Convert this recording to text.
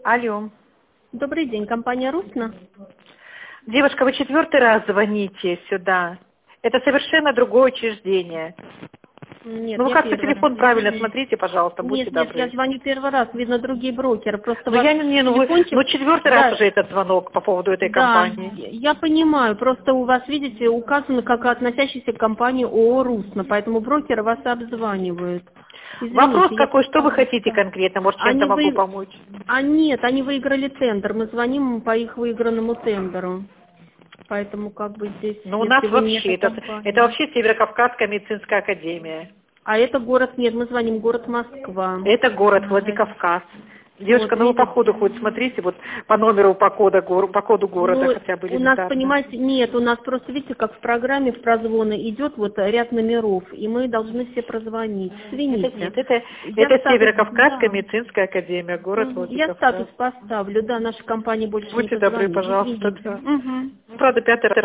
Алло. Добрый день, компания «Русна». Девушка, вы 4-й раз звоните сюда. Это совершенно другое учреждение. Нет, Ну, вы я как-то первый раз. телефон правильно смотрите, пожалуйста, будьте Нет, я добры. звоню первый раз, видно, другие брокеры. Просто Ну, ваш я не, ну, вы, телефончик... ну, 4-й раз Да, уже этот звонок по поводу этой да, компании. я понимаю. Просто у вас, видите, указано как относящийся к компании ООО «Русна», поэтому брокеры вас обзванивают. Вопрос Извините, я какой, что вы просто... хотите Да. конкретно? Может, чем-то Они могу вы... помочь? нет, они выиграли тендер. Мы звоним по их выигранному тендеру. Поэтому как бы здесь, Ну, у нас если вы не эта вообще, это компания... вообще Северо-Кавказская медицинская академия. А это город, нет, мы звоним город Москва. Это город Владикавказ. Девушка, Вот, ну вы по ходу видите. хоть смотрите, вот по номеру, по коду города Ну, хотя бы у нас, элементарно. понимаете, нет, у нас просто, видите, как в программе в прозвоны идет вот ряд номеров, и мы должны все прозвонить. Это нет, Извините. Я это статус, Северо-Кавказская да, медицинская академия, город я статус Владикавказ. поставлю, да, наша компания больше не Будьте добры, позвонит, пожалуйста, извините. да. Мгм. Правда, 5-й